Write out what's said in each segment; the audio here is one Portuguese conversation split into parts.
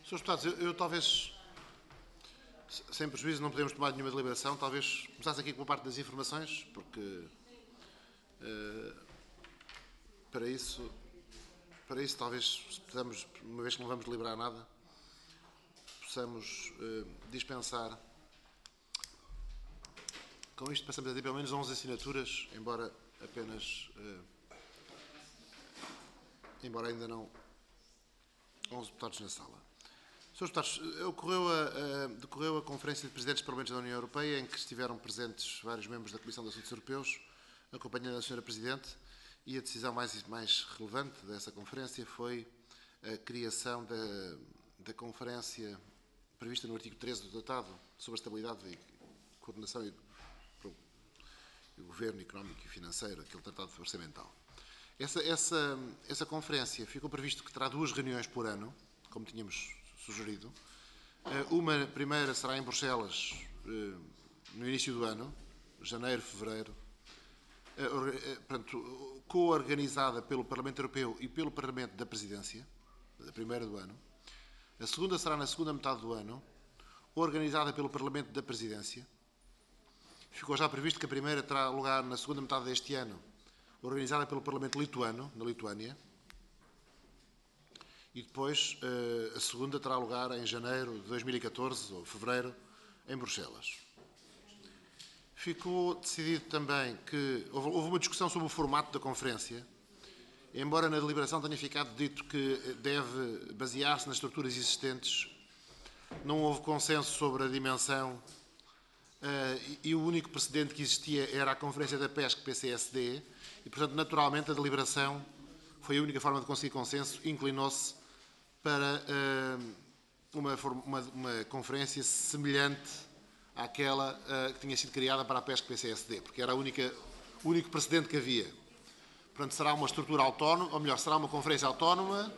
Senhores Deputados, eu talvez, sem prejuízo, não podemos tomar nenhuma deliberação, talvez começasse aqui com a parte das informações, porque para isso talvez possamos, uma vez que não vamos deliberar nada, possamos dispensar. Com isto passamos a ter pelo menos 11 assinaturas, embora ainda não 11 deputados na sala. Senhores deputados, decorreu a Conferência de Presidentes de Parlamentos da União Europeia, em que estiveram presentes vários membros da Comissão de Assuntos Europeus, acompanhando a Sra. Presidente, e a decisão mais relevante dessa conferência foi a criação da conferência prevista no artigo 13 do Tratado sobre a estabilidade e coordenação e o governo económico e financeiro, aquele Tratado Orçamental. Essa conferência ficou previsto que terá 2 reuniões por ano, como tínhamos sugerido. Uma primeira será em Bruxelas, no início do ano, janeiro, fevereiro, co-organizada pelo Parlamento Europeu e pelo Parlamento da Presidência, a primeira do ano. A segunda será na segunda metade do ano, organizada pelo Parlamento da Presidência. Ficou já previsto que a primeira terá lugar na segunda metade deste ano, organizada pelo Parlamento lituano, na Lituânia. E depois a segunda terá lugar em janeiro de 2014, ou fevereiro, em Bruxelas. Ficou decidido também que houve uma discussão sobre o formato da conferência, embora na deliberação tenha ficado dito que deve basear-se nas estruturas existentes. Não houve consenso sobre a dimensão e o único precedente que existia era a Conferência da PESC PCSD e, portanto, naturalmente, a deliberação foi a única forma de conseguir consenso, inclinou-se para uma conferência semelhante àquela que tinha sido criada para a PESC PCSD, porque era o único precedente que havia. Portanto, será uma estrutura autónoma, ou melhor, será uma conferência autónoma,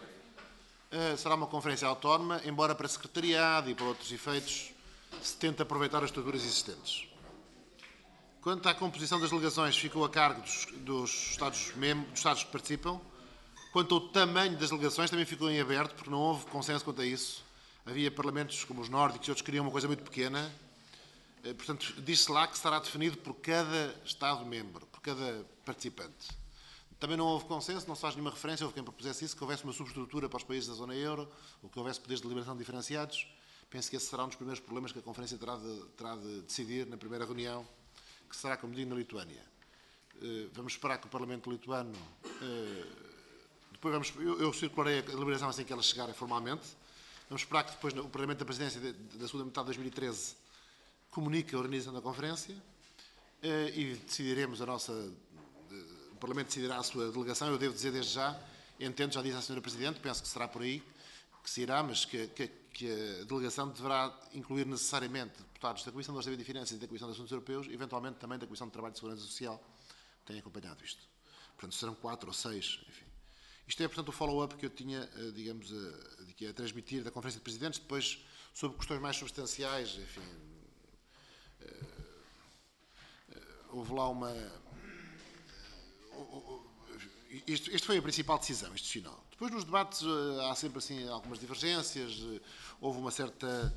embora para secretariado e para outros efeitos se tente aproveitar as estruturas existentes. Quanto à composição das delegações, ficou a cargo dos Estados que participam. Quanto ao tamanho das delegações, também ficou em aberto, porque não houve consenso quanto a isso. Havia parlamentos como os nórdicos e outros que queriam uma coisa muito pequena. Portanto, diz-se lá que será definido por cada Estado-membro, por cada participante. Também não houve consenso, não se faz nenhuma referência, houve quem propusesse isso, que houvesse uma subestrutura para os países da zona euro, ou que houvesse poderes de deliberação diferenciados. Penso que esse será um dos primeiros problemas que a Conferência terá de decidir na primeira reunião, que será, como digo, na Lituânia. Vamos esperar que o Parlamento lituano... Depois eu circularei a deliberação assim que elas chegarem formalmente. Vamos esperar que depois o Parlamento da Presidência da segunda metade de 2013 comunique a organização da Conferência e decidiremos o Parlamento decidirá a sua delegação. Eu devo dizer desde já, entendo, já disse à Sra. Presidente, penso que será por aí que se irá, mas que a delegação deverá incluir necessariamente deputados da Comissão de Orçamento e Finanças e da Comissão de Assuntos Europeus, eventualmente também da Comissão de Trabalho e Segurança Social, que tem acompanhado isto. Portanto, serão 4 ou 6, enfim. Isto é, portanto, o follow-up que eu tinha, digamos, a transmitir da Conferência de Presidentes, depois, sobre questões mais substanciais, enfim, houve lá uma... Isto foi a principal decisão, este final. Depois, nos debates, há sempre assim algumas divergências, houve uma certa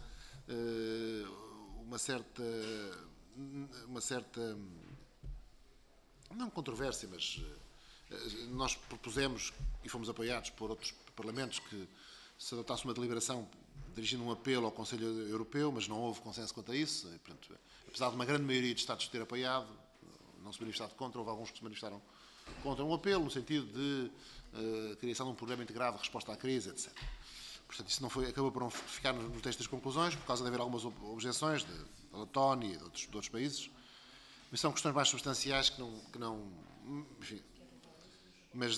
não controvérsia, mas nós propusemos e fomos apoiados por outros parlamentos que se adotasse uma deliberação dirigindo um apelo ao Conselho Europeu, mas não houve consenso quanto a isso. E, portanto, apesar de uma grande maioria de Estados ter apoiado, não se manifestaram contra, houve alguns que se manifestaram contra um apelo, no sentido de criação de um programa integrado de resposta à crise, etc. Portanto, isso acabou por não ficar no texto das conclusões, por causa de haver algumas objeções da Letónia e de outros países. Mas são questões mais substanciais que não enfim, mas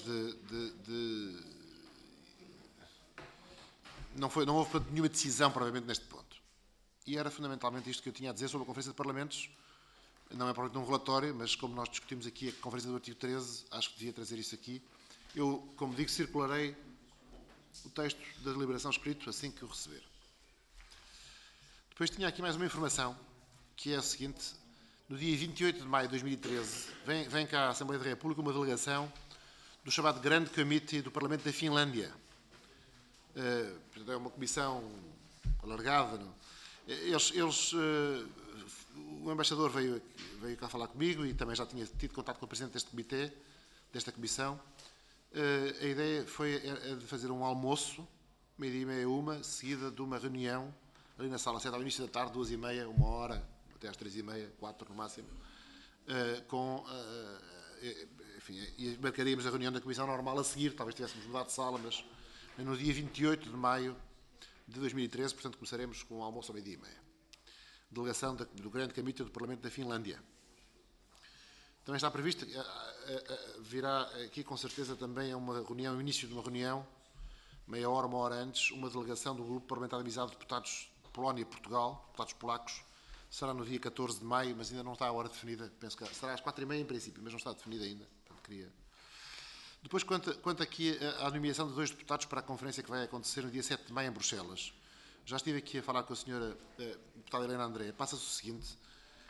não houve, portanto, nenhuma decisão, provavelmente, neste ponto. E era fundamentalmente isto que eu tinha a dizer sobre a Conferência de Parlamentos. Não é provavelmente um relatório, mas como nós discutimos aqui a Conferência do artigo 13, acho que devia trazer isso aqui. Eu, como digo, circularei o texto da deliberação escrito assim que o receber. Depois tinha aqui mais uma informação, que é a seguinte. No dia 28 de maio de 2013, vem cá à Assembleia da República uma delegação do chamado Grande Committee do Parlamento da Finlândia. Portanto, é uma comissão alargada. Não? O embaixador veio cá falar comigo e também já tinha tido contato com o presidente deste comitê, desta comissão. A ideia foi de fazer um almoço, 12h30, 1h, seguida de uma reunião ali na sala 7, ao início da tarde, 2h30, 1h, até às 3h30, 4 no máximo, enfim, e marcaríamos a reunião da comissão normal a seguir, talvez tivéssemos mudado de sala, mas no dia 28 de maio de 2013, portanto começaremos com o almoço ao 12h30. Delegação do Grande Comitê do Parlamento da Finlândia. Também está previsto, virá aqui com certeza também uma reunião, o início de uma reunião, meia hora, 1 hora antes, uma delegação do Grupo Parlamentar de Amizade de Deputados de Polónia e Portugal, deputados polacos, será no dia 14 de maio, mas ainda não está a hora definida, penso que será às 4h30 em princípio, mas não está definida ainda. Portanto, queria... Depois, quanto aqui à nomeação de 2 deputados para a conferência que vai acontecer no dia 7 de maio em Bruxelas. Já estive aqui a falar com a senhora deputada Helena André. Passa-se o seguinte.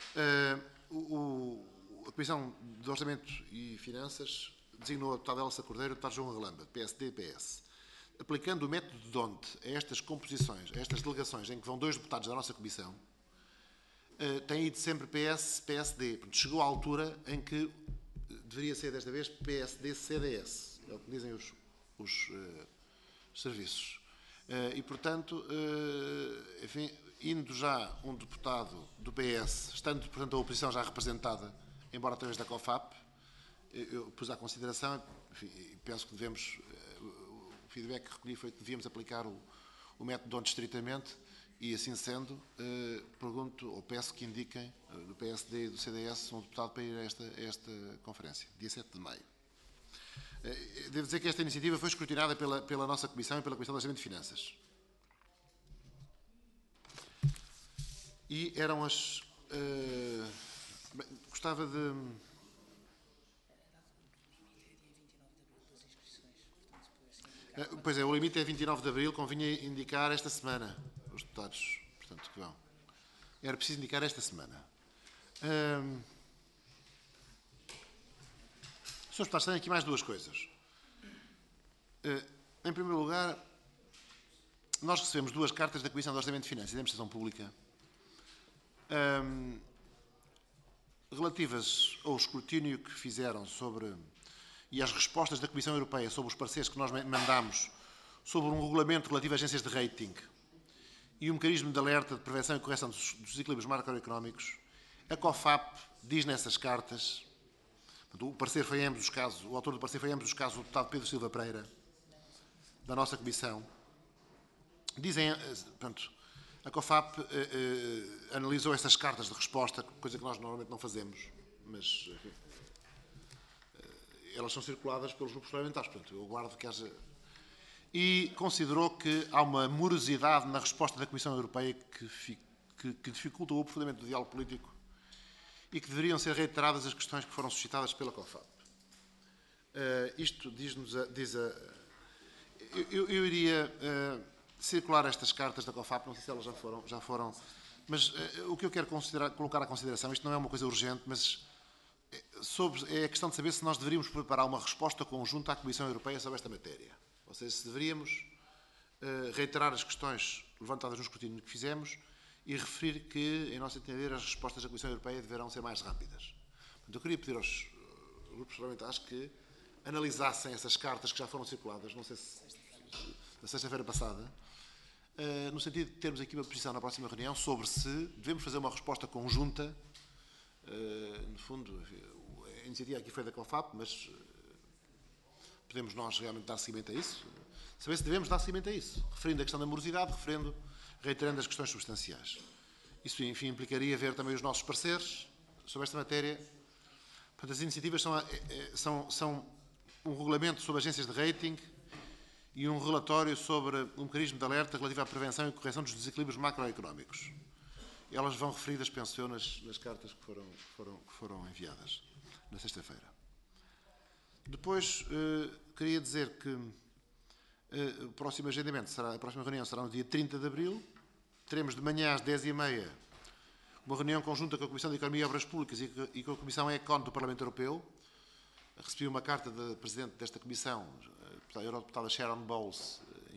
A Comissão de Orçamento e Finanças designou a deputada Elsa Cordeiro e o deputado João Galamba, PSD e PS. Aplicando o método de D'Hondt a estas composições, a estas delegações em que vão 2 deputados da nossa Comissão, tem ido sempre PS, PSD. Chegou à altura em que deveria ser desta vez PSD-CDS. É o que dizem os serviços. E, portanto, enfim, indo já um deputado do PS, estando, portanto, a oposição já representada, embora através da COFAP, eu pus à consideração, enfim, penso que devemos, o feedback que recolhi foi que devíamos aplicar o método D'Hondt estritamente, e assim sendo, pergunto ou peço que indiquem do PSD e do CDS um deputado para ir a esta conferência, dia 7 de maio. Devo dizer que esta iniciativa foi escrutinada pela nossa Comissão e pela Comissão de Orçamento e Finanças. E eram as... gostava de... Pois é, o limite é 29 de abril, convinha indicar esta semana os deputados, portanto, que vão. Era preciso indicar esta semana. Sr. Deputados, tenho aqui mais 2 coisas. Em primeiro lugar, nós recebemos 2 cartas da Comissão de Orçamento de Finanças e da Administração Pública relativas ao escrutínio que fizeram sobre e às respostas da Comissão Europeia sobre os pareceres que nós mandámos sobre um regulamento relativo a agências de rating e um mecanismo de alerta de prevenção e correção dos desequilíbrios macroeconómicos. A COFAP diz nessas cartas, o parecer foi em ambos os casos, o autor do parecer foi em ambos os casos o deputado Pedro Silva Pereira, da nossa Comissão. Dizem, portanto, a COFAP analisou essas cartas de resposta, coisa que nós normalmente não fazemos, mas enfim, elas são circuladas pelos grupos parlamentares, portanto, eu aguardo que haja... E considerou que há uma morosidade na resposta da Comissão Europeia que dificulta o aprofundamento do diálogo político e que deveriam ser reiteradas as questões que foram suscitadas pela COFAP. Isto eu iria circular estas cartas da COFAP, não sei se elas já foram, mas o que eu quero colocar à consideração, isto não é uma coisa urgente, mas é a questão de saber se nós deveríamos preparar uma resposta conjunta à Comissão Europeia sobre esta matéria. Ou seja, se deveríamos reiterar as questões levantadas no escrutínio que fizemos e referir que, em nosso entender, as respostas da Comissão Europeia deverão ser mais rápidas. Portanto, eu queria pedir aos grupos parlamentares que analisassem essas cartas que já foram circuladas, não sei se na sexta-feira passada, no sentido de termos aqui uma posição na próxima reunião sobre se devemos fazer uma resposta conjunta. No fundo, a iniciativa aqui foi da COFAP, mas podemos nós realmente dar seguimento a isso? Saber se devemos dar seguimento a isso, referindo a questão da morosidade, reiterando as questões substanciais. Isso, enfim, implicaria ver também os nossos pareceres sobre esta matéria. Portanto, as iniciativas são um regulamento sobre agências de rating e um relatório sobre um mecanismo de alerta relativo à prevenção e correção dos desequilíbrios macroeconómicos. Elas vão referidas, penso eu, nas cartas que foram enviadas na sexta-feira. Depois, queria dizer que o próximo agendamento, a próxima reunião será no dia 30 de abril. Teremos de manhã às 10h30 uma reunião conjunta com a Comissão de Economia e Obras Públicas e com a Comissão ECON do Parlamento Europeu. Recebi uma carta da Presidente desta Comissão, a Eurodeputada Sharon Bowles,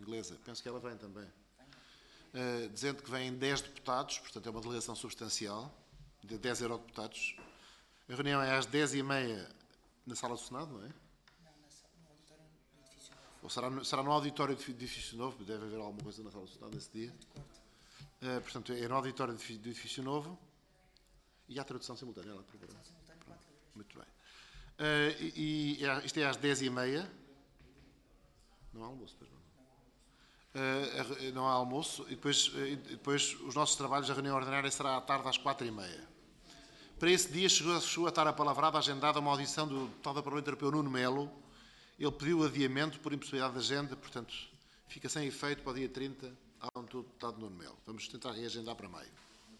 inglesa, penso que ela vem também, dizendo que vêm 10 deputados, portanto é uma delegação substancial, de 10 eurodeputados. A reunião é às 10h30 na Sala do Senado, não é? No auditório do edifício novo. Ou será no auditório do edifício novo, deve haver alguma coisa na Sala do Senado nesse dia. Portanto, é no auditório do edifício novo. E há tradução simultânea lá, por favor. Muito bem. Isto é às 10h30. Não há almoço, pois não. Não há almoço. E depois os nossos trabalhos, a reunião ordinária será à tarde às 4h30. Para esse dia chegou a estar apalavrada, agendada uma audição do deputado do Parlamento Europeu, Nuno Melo. Ele pediu adiamento por impossibilidade de agenda, portanto, fica sem efeito para o dia 30, ao deputado Nuno Melo. Vamos tentar reagendar para maio.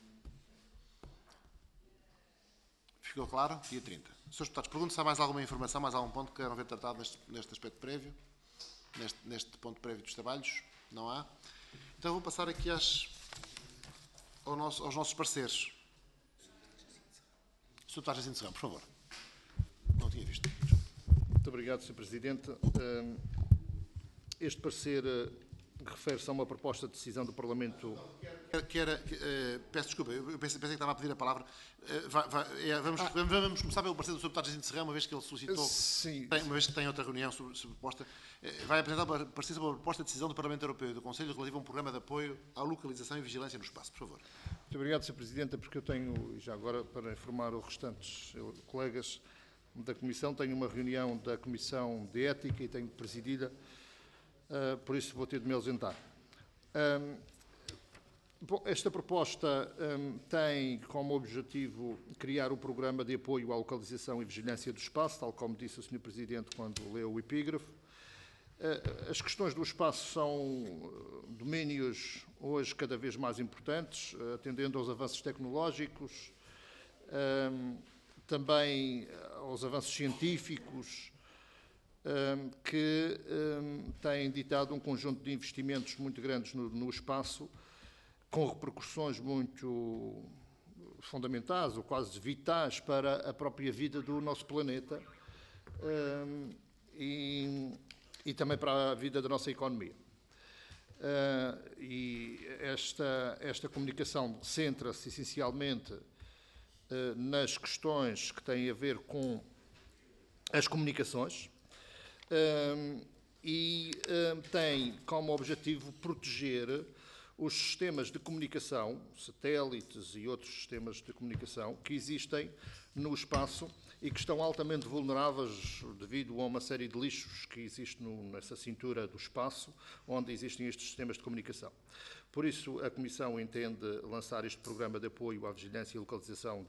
Ficou claro? Dia 30. Senhores deputados, pergunto se há mais alguma informação, mais algum ponto que queiram ver tratado neste aspecto prévio, neste ponto prévio dos trabalhos. Não há? Então vou passar aqui aos nossos pareceres. Sr. Deputado Jacinto Serrão, por favor. Não tinha visto. Muito obrigado, Sr. Presidente. Este parecer refere-se a uma proposta de decisão do Parlamento. Peço desculpa, eu pensei que estava a pedir a palavra. Vamos começar pelo parecer do Sr. Deputado Jacinto Serrão, uma vez que ele solicitou, Sim. Uma vez que tem outra reunião sobre proposta. Vai apresentar o parecer sobre a proposta de decisão do Parlamento Europeu e do Conselho relativo a um programa de apoio à localização e vigilância no espaço. Por favor. Muito obrigado, Sr. Presidente, porque eu tenho, já agora para informar os restantes colegas da Comissão, tenho uma reunião da Comissão de Ética e tenho de presidi-la, por isso vou ter de me ausentar. Bom, esta proposta tem como objetivo criar um programa de apoio à localização e vigilância do espaço, tal como disse o Sr. Presidente quando leu o epígrafe. As questões do espaço são domínios hoje cada vez mais importantes, atendendo aos avanços tecnológicos, também aos avanços científicos, que têm ditado um conjunto de investimentos muito grandes no espaço, com repercussões muito fundamentais ou quase vitais para a própria vida do nosso planeta e também para a vida da nossa economia. E esta comunicação centra-se essencialmente nas questões que têm a ver com as comunicações e tem como objetivo proteger os sistemas de comunicação, satélites e outros sistemas de comunicação que existem no espaço e que estão altamente vulneráveis devido a uma série de lixos que existe nessa cintura do espaço, onde existem estes sistemas de comunicação. Por isso, a Comissão entende lançar este programa de apoio à vigilância e localização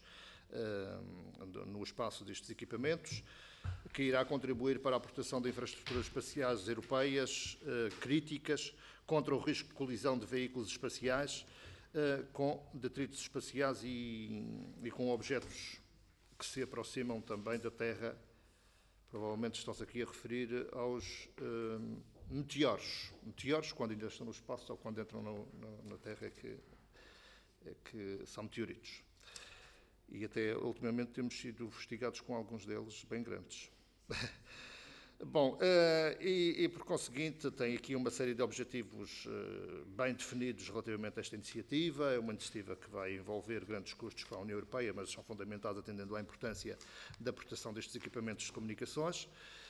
no espaço destes equipamentos, que irá contribuir para a proteção de infraestruturas espaciais europeias críticas contra o risco de colisão de veículos espaciais com detritos espaciais e com objetos que se aproximam também da Terra. Provavelmente estão-se aqui a referir aos meteoros. Meteoros, quando ainda estão no espaço ou quando entram na Terra, é que são meteoritos. E até, ultimamente, temos sido investigados com alguns deles bem grandes. Bom, por conseguinte, tem aqui uma série de objetivos bem definidos relativamente a esta iniciativa. É uma iniciativa que vai envolver grandes custos para a União Europeia, mas são fundamentados atendendo à importância da proteção destes equipamentos de comunicações.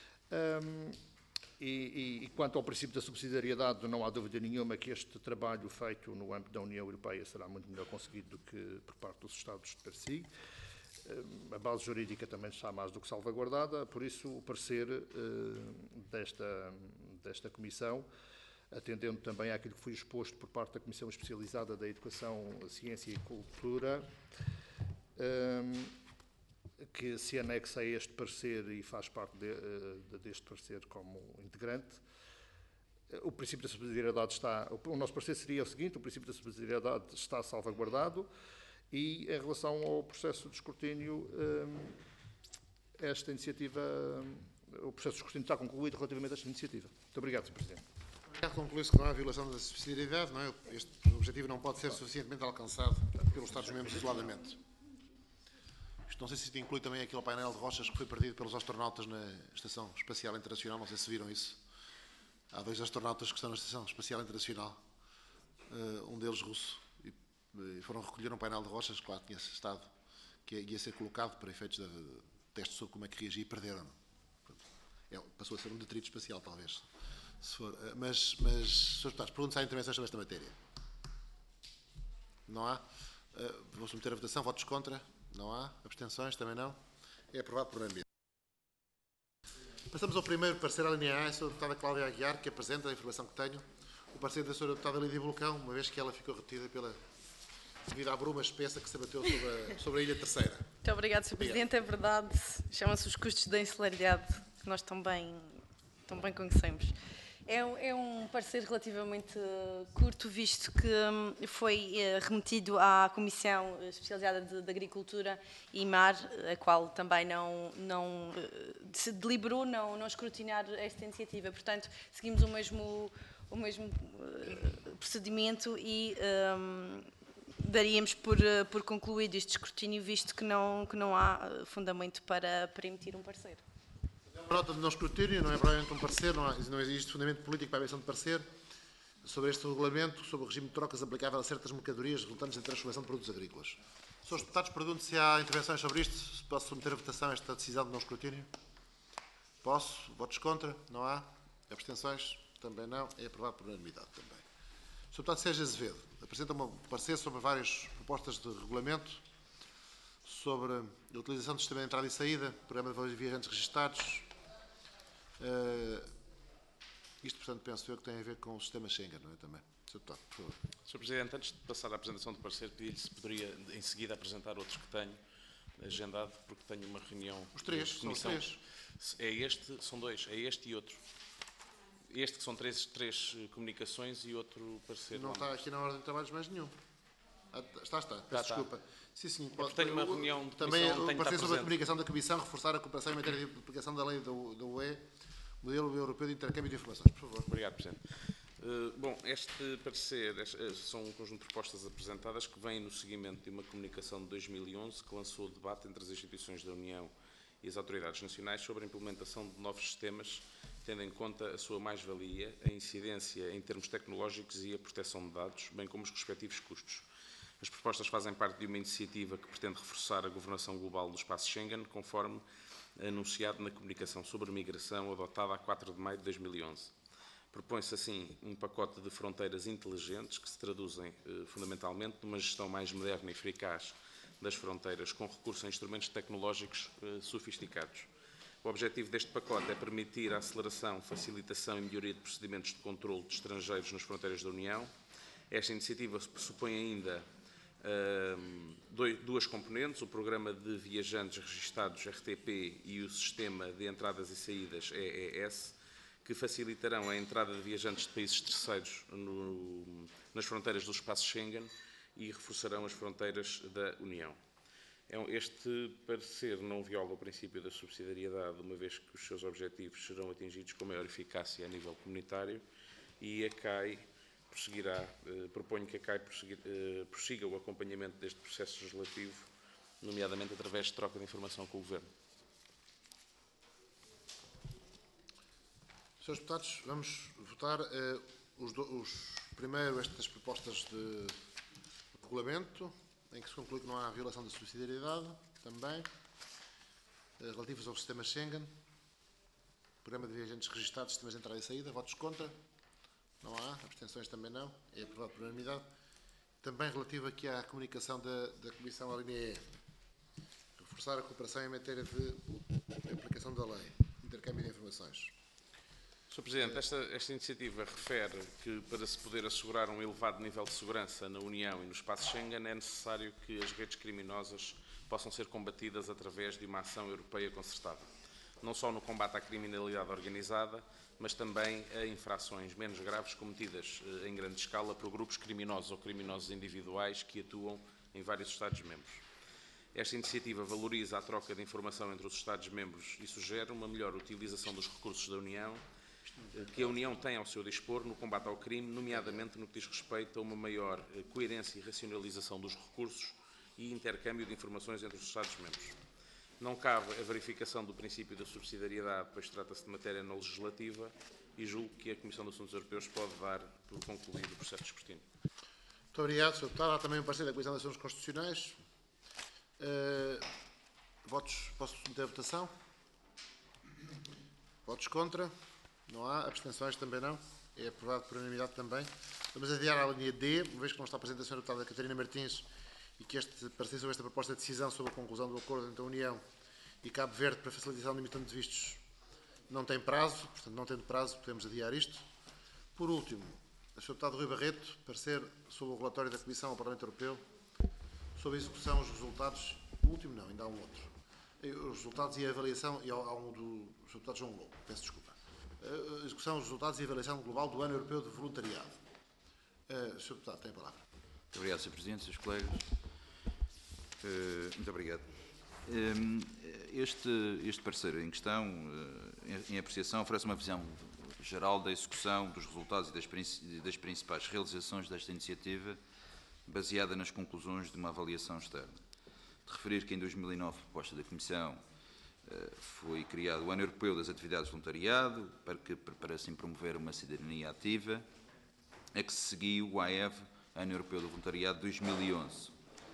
E quanto ao princípio da subsidiariedade, não há dúvida nenhuma que este trabalho feito no âmbito da União Europeia será muito melhor conseguido do que por parte dos Estados de per si. A base jurídica também está mais do que salvaguardada, por isso o parecer desta Comissão, atendendo também àquilo que foi exposto por parte da Comissão Especializada da Educação, Ciência e Cultura, que se anexa a este parecer e faz parte deste parecer como integrante. O princípio da subsidiariedade está... O nosso parecer seria o seguinte: o princípio da subsidiariedade está salvaguardado e, em relação ao processo de escrutínio, esta iniciativa... O processo de escrutínio está concluído relativamente a esta iniciativa. Muito obrigado, Sr. Presidente. Conclui-se que não há violação da subsidiariedade, não é? Este objetivo não pode ser suficientemente alcançado pelos Estados-membros isoladamente. Isto não sei se isto inclui também aquele painel de rochas que foi perdido pelos astronautas na Estação Espacial Internacional, não sei se viram isso. Há 2 astronautas que estão na Estação Espacial Internacional, um deles russo, e foram recolher um painel de rochas que lá tinha estado, que ia ser colocado para efeitos de teste sobre como é que reagia e perderam. Passou a ser um detrito espacial, talvez. Se for, mas, Srs. Deputados, pergunto se há intervenções sobre esta matéria. Não há? Vou submeter a votação. Votos contra? Não há. Abstenções? Também não. É aprovado por unanimidade. Passamos ao primeiro parecer à linha A, a Sra. Deputada Cláudia Aguiar, que apresenta a informação que tenho. O parecer da Sra. Deputada Lídia Vulcão, uma vez que ela ficou retida devido à bruma espessa que se abateu sobre a Ilha Terceira. Muito obrigado, Sr. Presidente. É verdade, chamam-se os custos da insularidade, que nós tão bem conhecemos. É um parecer relativamente curto, visto que foi remetido à Comissão Especializada de Agricultura e Mar, a qual também não se deliberou não escrutinar esta iniciativa. Portanto, seguimos o mesmo procedimento e daríamos por concluído este escrutínio, visto que não há fundamento para emitir um parecer. Uma nota de não escrutínio, não é provavelmente um parecer, não existe fundamento político para a emissão de parecer sobre este regulamento, sobre o regime de trocas aplicável a certas mercadorias resultantes da transformação de produtos agrícolas. Srs. Deputados, pergunto se há intervenções sobre isto, se posso submeter a votação esta decisão de não escrutínio. Posso. Votos contra? Não há. Abstenções? Também não. É aprovado por unanimidade também. Sr. Deputado Sérgio Azevedo apresenta um parecer sobre várias propostas de regulamento sobre a utilização do sistema de entrada e saída, programa de viajantes registados. Isto, portanto, penso eu que tem a ver com o sistema Schengen, não é também? Sr. Deputado, por favor. Sr. Presidente, antes de passar à apresentação do parecer, pedi-lhe se poderia, em seguida, apresentar outros que tenho agendado, porque tenho uma reunião... Os três, de comissão. são os três. É este, são dois, é este e outro. Este que são três comunicações e outro parecer. Não está aqui na ordem de trabalhos mais nenhum. Está. Peço desculpa. Sim, sim. Tenho uma reunião de também comissão, o parecer sobre a comunicação da Comissão, reforçar a cooperação em matéria de aplicação da lei da UE, modelo europeu de intercâmbio de informações. Por favor. Obrigado, Presidente. Bom, este parecer são um conjunto de propostas apresentadas que vêm no seguimento de uma comunicação de 2011 que lançou o debate entre as instituições da União e as autoridades nacionais sobre a implementação de novos sistemas, tendo em conta a sua mais-valia, a incidência em termos tecnológicos e a proteção de dados, bem como os respectivos custos. As propostas fazem parte de uma iniciativa que pretende reforçar a governação global do espaço Schengen, conforme anunciado na comunicação sobre migração adotada a 4 de maio de 2011. Propõe-se, assim, um pacote de fronteiras inteligentes que se traduzem, fundamentalmente, numa gestão mais moderna e eficaz das fronteiras, com recurso a instrumentos tecnológicos sofisticados. O objetivo deste pacote é permitir a aceleração, facilitação e melhoria de procedimentos de controle de estrangeiros nas fronteiras da União. Esta iniciativa pressupõe ainda duas componentes, o Programa de Viajantes Registados RTP e o Sistema de Entradas e Saídas EES, que facilitarão a entrada de viajantes de países terceiros nas fronteiras do espaço Schengen e reforçarão as fronteiras da União. Este parecer não viola o princípio da subsidiariedade, uma vez que os seus objetivos serão atingidos com maior eficácia a nível comunitário, e a CAI proponho que a CAI prossiga o acompanhamento deste processo legislativo, nomeadamente através de troca de informação com o Governo. Srs. Deputados, vamos votar primeiro estas propostas de regulamento, em que se conclui que não há violação da subsidiariedade, também, relativas ao sistema Schengen, programa de viajantes registados, sistemas de entrada e saída. Votos contra? Não há. Abstenções também não. É aprovado por unanimidade. Também relativo aqui à comunicação da Comissão à linha E. Reforçar a cooperação em matéria de aplicação da lei, intercâmbio de informações. Sr. Presidente, esta iniciativa refere que, para se poder assegurar um elevado nível de segurança na União e no espaço Schengen, é necessário que as redes criminosas possam ser combatidas através de uma ação europeia concertada, não só no combate à criminalidade organizada, mas também a infrações menos graves cometidas em grande escala por grupos criminosos ou criminosos individuais que atuam em vários Estados-membros. Esta iniciativa valoriza a troca de informação entre os Estados-membros e sugere uma melhor utilização dos recursos da União, que a União tem ao seu dispor no combate ao crime, nomeadamente no que diz respeito a uma maior coerência e racionalização dos recursos e intercâmbio de informações entre os Estados-membros. Não cabe a verificação do princípio da subsidiariedade, pois trata-se de matéria não legislativa, e julgo que a Comissão de Assuntos Europeus pode dar por concluído o processo de escrutínio. Muito obrigado, Sr. Deputado. Há também um parecer da Comissão de Assuntos Constitucionais. Votos, posso submeter a votação? Votos contra? Não há. Abstenções também não. É aprovado por unanimidade também. Vamos adiar à linha D, uma vez que não está presente a Sra. Deputada Catarina Martins e que este parecer sobre esta proposta de decisão sobre a conclusão do acordo entre a União e Cabo Verde para facilitação de emissão de vistos não tem prazo, portanto, não tendo prazo, podemos adiar isto. Por último, a Sr. Deputado Rui Barreto, parecer sobre o relatório da Comissão ao Parlamento Europeu sobre a execução, os resultados. O último não, ainda há um outro. Os resultados e a avaliação, e há um do Sr. Deputado João Lobo, peço desculpa. A execução, os resultados e a avaliação global do Ano Europeu de Voluntariado. Sr. Deputado, tem a palavra. Muito obrigado, Sr. Presidente, Srs. colegas. Muito obrigado. Este parecer em questão, em apreciação, oferece uma visão geral da execução dos resultados e das principais realizações desta iniciativa, baseada nas conclusões de uma avaliação externa. De referir que em 2009, proposta da Comissão, foi criado o Ano Europeu das Atividades de Voluntariado, para assim promover uma cidadania ativa, a que se seguiu o AEV, Ano Europeu do Voluntariado 2011.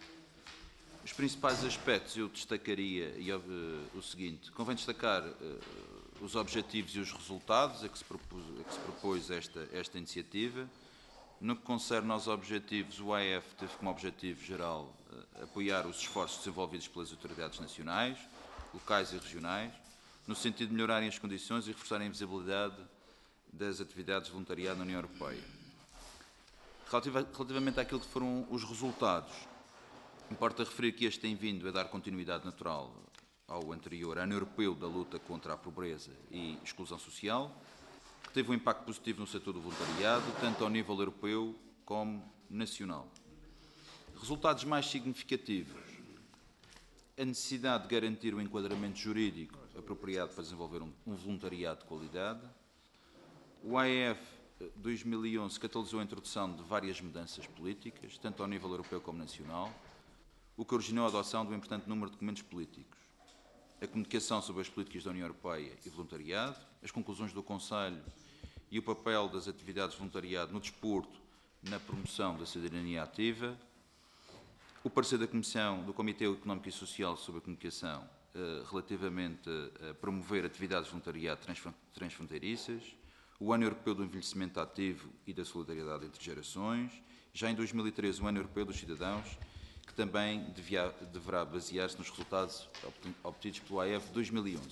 Os principais aspectos eu destacaria o seguinte: convém destacar os objetivos e os resultados a que se propôs esta iniciativa. No que concerne aos objetivos, o AEF teve como objetivo geral apoiar os esforços desenvolvidos pelas autoridades nacionais, locais e regionais, no sentido de melhorarem as condições e reforçarem a visibilidade das atividades de voluntariado na União Europeia. Relativamente àquilo que foram os resultados, importa referir que este tem vindo a dar continuidade natural ao anterior Ano Europeu da luta contra a pobreza e exclusão social, que teve um impacto positivo no setor do voluntariado, tanto ao nível europeu como nacional. Resultados mais significativos: a necessidade de garantir o enquadramento jurídico apropriado para desenvolver um voluntariado de qualidade. O AEF 2011 catalisou a introdução de várias mudanças políticas, tanto ao nível europeu como nacional, o que originou a adoção de um importante número de documentos políticos. A comunicação sobre as políticas da União Europeia e voluntariado, as conclusões do Conselho e o papel das atividades de voluntariado no desporto na promoção da cidadania ativa, o parecer da Comissão do Comitê Económico e Social sobre a comunicação relativamente a promover atividades de voluntariado transfronteiriças, o Ano Europeu do Envelhecimento Ativo e da Solidariedade entre Gerações, já em 2013 o Ano Europeu dos Cidadãos, que também deverá basear-se nos resultados obtidos pelo AEF 2011.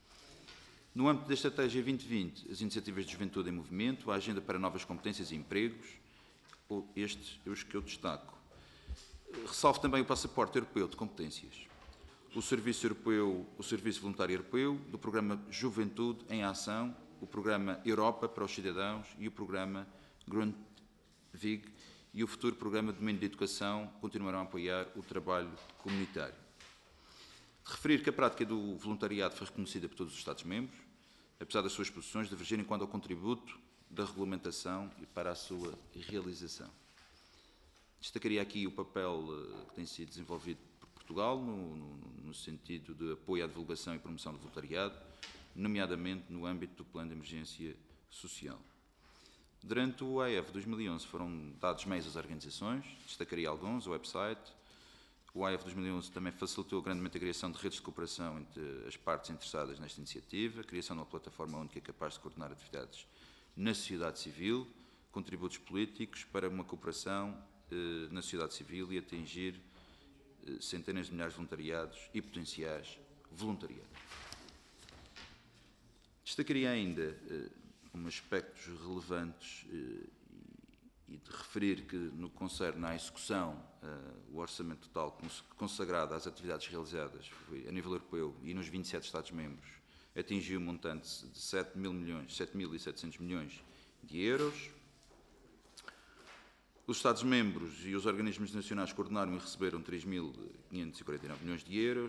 No âmbito da Estratégia 2020, as iniciativas de Juventude em Movimento, a Agenda para Novas Competências e Empregos, estes os que eu destaco. Ressalvo também o Passaporte Europeu de Competências, o Serviço Voluntário Europeu, do Programa Juventude em Ação, o Programa Europa para os Cidadãos e o Programa Grundtvig e o futuro Programa de Domínio de Educação continuarão a apoiar o trabalho comunitário. Referir que a prática do voluntariado foi reconhecida por todos os Estados-membros, apesar das suas posições divergirem quanto ao contributo da regulamentação e para a sua realização. Destacaria aqui o papel que tem sido desenvolvido por Portugal no sentido de apoio à divulgação e promoção do voluntariado, nomeadamente no âmbito do Plano de Emergência Social. Durante o AEF 2011 foram dados meios às organizações, destacaria alguns: o website. O AEF 2011 também facilitou grandemente a criação de redes de cooperação entre as partes interessadas nesta iniciativa, a criação de uma plataforma única capaz de coordenar atividades na sociedade civil, contributos políticos para uma cooperação na sociedade civil e atingir centenas de milhares de voluntariados e potenciais voluntariados. Destacaria ainda como aspectos relevantes e de referir que, no que concerne à execução, o orçamento total consagrado às atividades realizadas foi, a nível europeu e nos 27 Estados-membros, atingiu um montante de 7.700 milhões de euros. Os Estados-membros e os organismos nacionais coordenaram e receberam 3.549 milhões de euros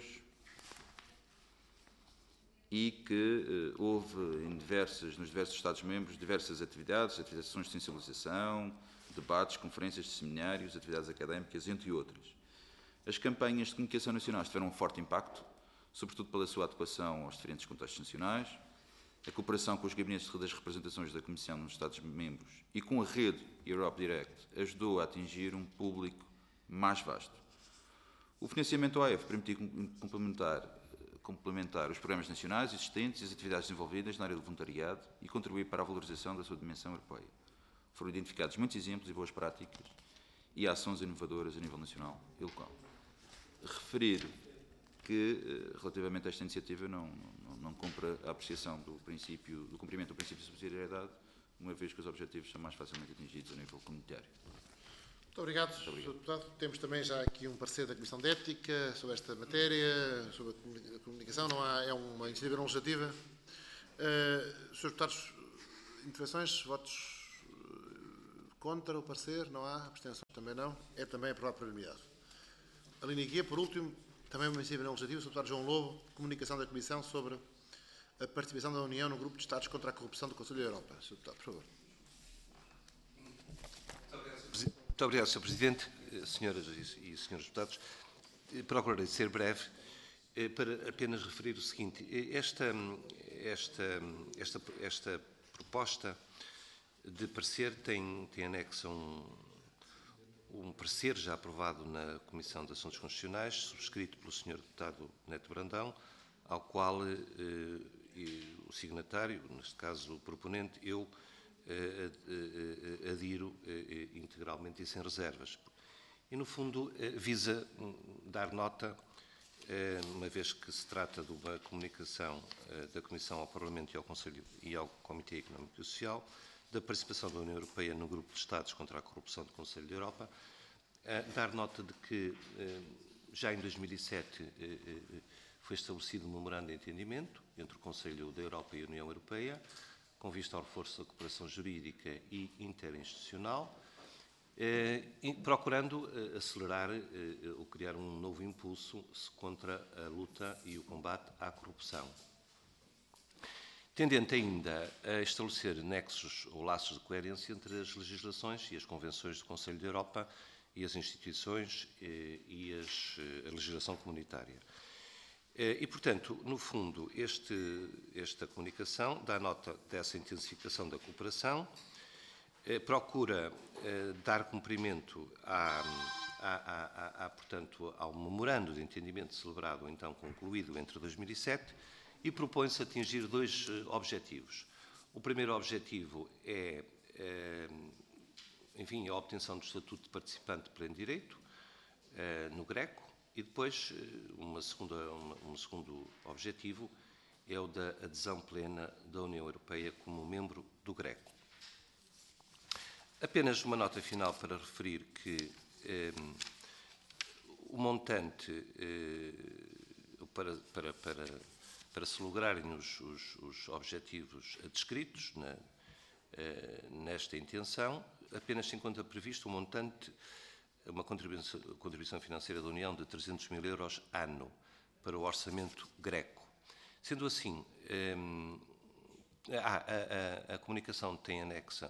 e que houve nos diversos Estados-membros diversas atividades de sensibilização, debates, conferências, seminários, atividades académicas, entre outras. As campanhas de comunicação nacionais tiveram um forte impacto, sobretudo pela sua adequação aos diferentes contextos nacionais. a cooperação com os gabinetes das representações da Comissão nos Estados-membros e com a rede Europe Direct ajudou a atingir um público mais vasto. O financiamento OEF permitiu complementar os programas nacionais existentes e as atividades desenvolvidas na área do voluntariado e contribuir para a valorização da sua dimensão europeia. Foram identificados muitos exemplos e boas práticas e ações inovadoras a nível nacional e local. Referir que, relativamente a esta iniciativa, não cumpre a apreciação do cumprimento do princípio de subsidiariedade, uma vez que os objetivos são mais facilmente atingidos a nível comunitário. Muito obrigado, Sr. Deputado. Temos também já aqui um parecer da Comissão de Ética sobre esta matéria, sobre a comunicação. É uma iniciativa não legislativa. Srs. Deputados, intervenções, votos contra o parecer? Não há. Abstenções também não. É também aprovado por unanimidade. A linha G, por último, também uma iniciativa não legislativa. Sr. Deputado João Lobo, comunicação da Comissão sobre a participação da União no Grupo de Estados contra a Corrupção do Conselho da Europa. Sr. Deputado, por favor. Muito obrigado, Sr. Presidente, senhoras e senhores deputados. Procurarei ser breve para apenas referir o seguinte. Esta proposta de parecer tem anexo um parecer já aprovado na Comissão de Assuntos Constitucionais, subscrito pelo Sr. Deputado Neto Brandão, ao qual o signatário, neste caso o proponente, eu adiro integralmente e sem reservas. E, no fundo, visa dar nota, uma vez que se trata de uma comunicação da Comissão ao Parlamento e ao Conselho e ao Comitê Económico e Social, da participação da União Europeia no Grupo de Estados contra a Corrupção do Conselho da Europa, dar nota de que, já em 2007, foi estabelecido um memorando de entendimento entre o Conselho da Europa e a União Europeia, com vista ao reforço da cooperação jurídica e interinstitucional, procurando acelerar ou criar um novo impulso contra a luta e o combate à corrupção. Tendente ainda a estabelecer nexos ou laços de coerência entre as legislações e as convenções do Conselho da Europa e as instituições e a legislação comunitária. E, portanto, no fundo, esta comunicação dá nota dessa intensificação da cooperação, procura dar cumprimento portanto, ao memorando de entendimento celebrado, então concluído entre 2007, e propõe-se atingir dois objetivos. O primeiro objetivo é, enfim, a obtenção do estatuto de participante de pleno direito no GRECO, e depois, um segundo objetivo é o da adesão plena da União Europeia como membro do GRECO. Apenas uma nota final para referir que o montante, para se lograrem os objetivos descritos nesta intenção, apenas se encontra previsto um montante, uma contribuição financeira da União de 300 mil euros ano para o orçamento GRECO. Sendo assim, a comunicação tem anexa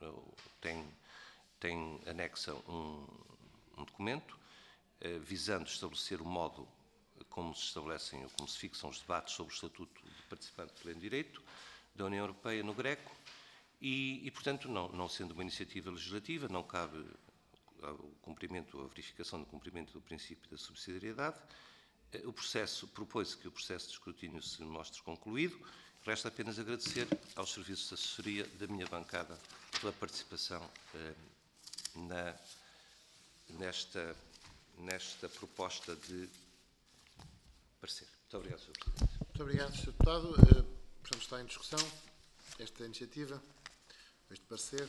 um documento visando estabelecer o modo como se estabelecem ou como se fixam os debates sobre o estatuto de participante de pleno direito da União Europeia no GRECO e portanto, não sendo uma iniciativa legislativa, não cabe a verificação do cumprimento do princípio da subsidiariedade. Propõe-se que o processo de escrutínio se mostre concluído. Resta apenas agradecer aos serviços de assessoria da minha bancada pela participação nesta proposta de parecer. Muito obrigado, Sr. Presidente. Muito obrigado, Sr. Deputado. Portanto, está em discussão esta iniciativa, este parecer.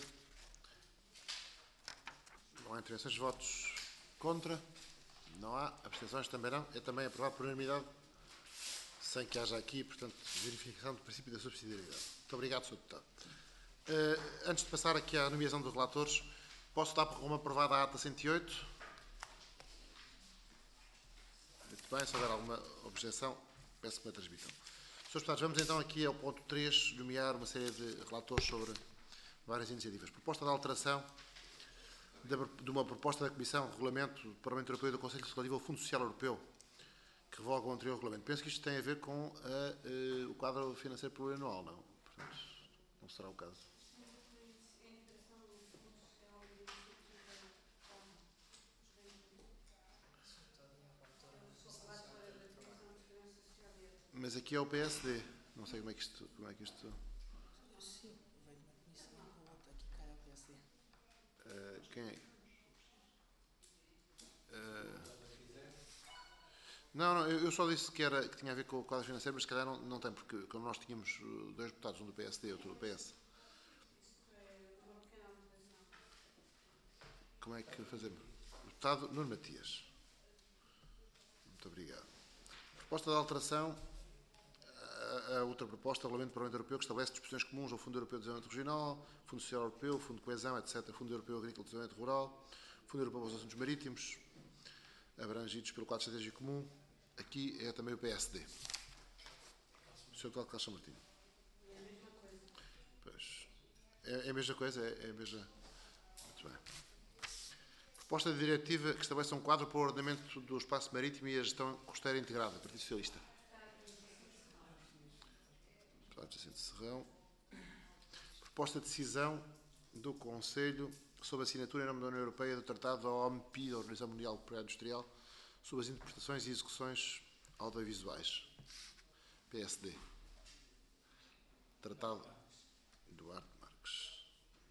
Não há intervenções, votos contra? Não há. Abstenções também não. É também aprovado por unanimidade, sem que haja aqui, portanto, verificação do princípio da subsidiariedade. Muito obrigado, Sr. Deputado. Antes de passar aqui à nomeação dos relatores, posso dar como aprovada a ata 108? Muito bem, se houver alguma objeção, peço que me a transmitam. Srs. Deputados, vamos então aqui ao ponto 3, nomear uma série de relatores sobre várias iniciativas. Proposta de alteração de uma proposta da Comissão de Regulamento do Parlamento Europeu e do Conselho relativo ao Fundo Social Europeu, que revoga o anterior regulamento. Penso que isto tem a ver com o quadro financeiro plurianual, não? não será o caso. Mas aqui é o PSD. Não sei como é que isto. Sim, veio de uma comissão para outra, aqui cara ao PSD. Quem é? Não, eu só disse que tinha a ver com o quadro financeiro, mas se calhar não tem, porque como nós tínhamos 2 deputados, um do PSD e outro do PS. Como é que fazemos? Deputado Nuno Matias. Muito obrigado. Proposta de alteração a outra proposta, Regulamento do Parlamento Europeu, que estabelece disposições comuns ao Fundo Europeu de Desenvolvimento Regional, Fundo Social Europeu, Fundo de Coesão, etc., Fundo Europeu Agrícola de Desenvolvimento Rural, Fundo Europeu para os Assuntos Marítimos, abrangidos pelo quadro estratégico comum. Aqui é também o PSD. O Sr. Deputado Carlos São Martinho. É a mesma coisa. Pois. É a mesma coisa? É a mesma... Muito bem. Proposta de diretiva que estabelece um quadro para o ordenamento do espaço marítimo e a gestão costeira integrada. Partido Socialista. Deputado Jacinto Serrão. Proposta de decisão do Conselho sobre a assinatura em nome da União Europeia do Tratado da OMPI, da Organização Mundial Industrial, sobre as interpretações e execuções audiovisuais. PSD. Tratado. Eduardo Marques.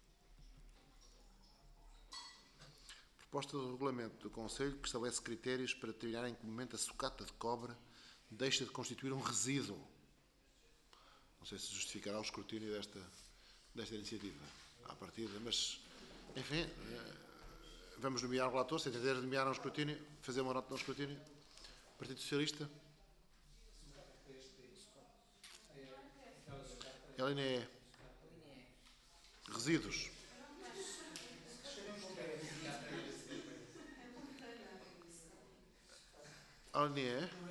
Proposta do regulamento do Conselho que estabelece critérios para determinar em que momento a sucata de cobre deixa de constituir um resíduo. Não sei se justificará o escrutínio desta iniciativa à partida, mas, enfim, vamos nomear o relator, se entender nomear um escrutínio, fazer uma nota no escrutínio. Partido Socialista. A linha E. Resíduos. A linha E.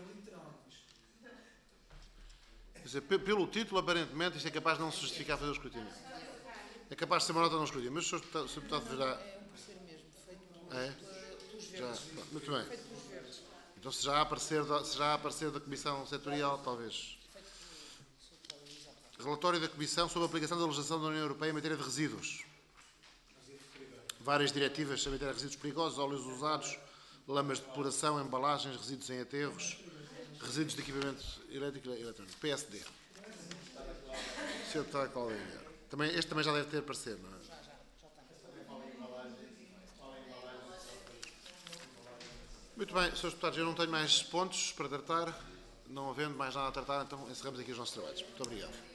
Quer dizer, pelo título, aparentemente, isto é capaz de não se justificar fazer o escrutínio. É capaz de ser uma nota no escrutínio, mas o Sr. Deputado verá. É um parecer mesmo, feito pelos Já, verdes. pronto, muito bem. Feito pelos verdes. Então, se já aparecer da Comissão Setorial, talvez. Relatório da Comissão sobre a aplicação da legislação da União Europeia em matéria de resíduos. Várias diretivas em matéria de resíduos perigosos, óleos usados, lamas de depuração, embalagens, resíduos em aterros, resíduos de equipamento elétrico e eletrónico. PSD. Sr. Deputado Caldeira. Este também já deve ter parecer, não é? Muito bem, Srs. Deputados, eu não tenho mais pontos para tratar. Não havendo mais nada a tratar, então encerramos aqui os nossos trabalhos. Muito obrigado.